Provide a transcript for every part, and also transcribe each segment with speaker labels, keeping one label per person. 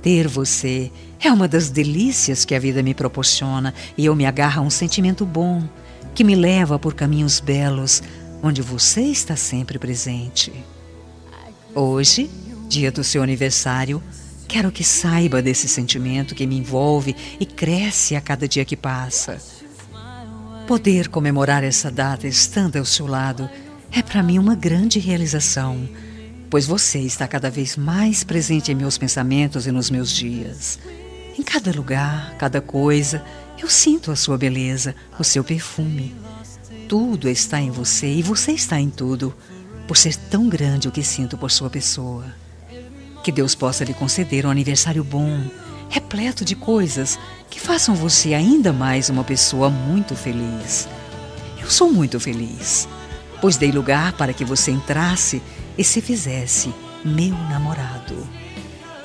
Speaker 1: Ter você é uma das delícias que a vida me proporciona e eu me agarro a um sentimento bom que me leva por caminhos belos, onde você está sempre presente. Hoje, dia do seu aniversário, quero que saiba desse sentimento que me envolve e cresce a cada dia que passa. Poder comemorar essa data estando ao seu lado é para mim uma grande realização, pois você está cada vez mais presente em meus pensamentos e nos meus dias. Em cada lugar, cada coisa, eu sinto a sua beleza, o seu perfume. Tudo está em você e você está em tudo, por ser tão grande o que sinto por sua pessoa. Que Deus possa lhe conceder um aniversário bom, repleto de coisas que façam você ainda mais uma pessoa muito feliz. Eu sou muito feliz, pois dei lugar para que você entrasse e se fizesse meu namorado.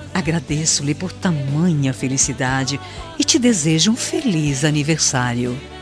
Speaker 1: Agradeço-lhe por tamanha felicidade e te desejo um feliz aniversário.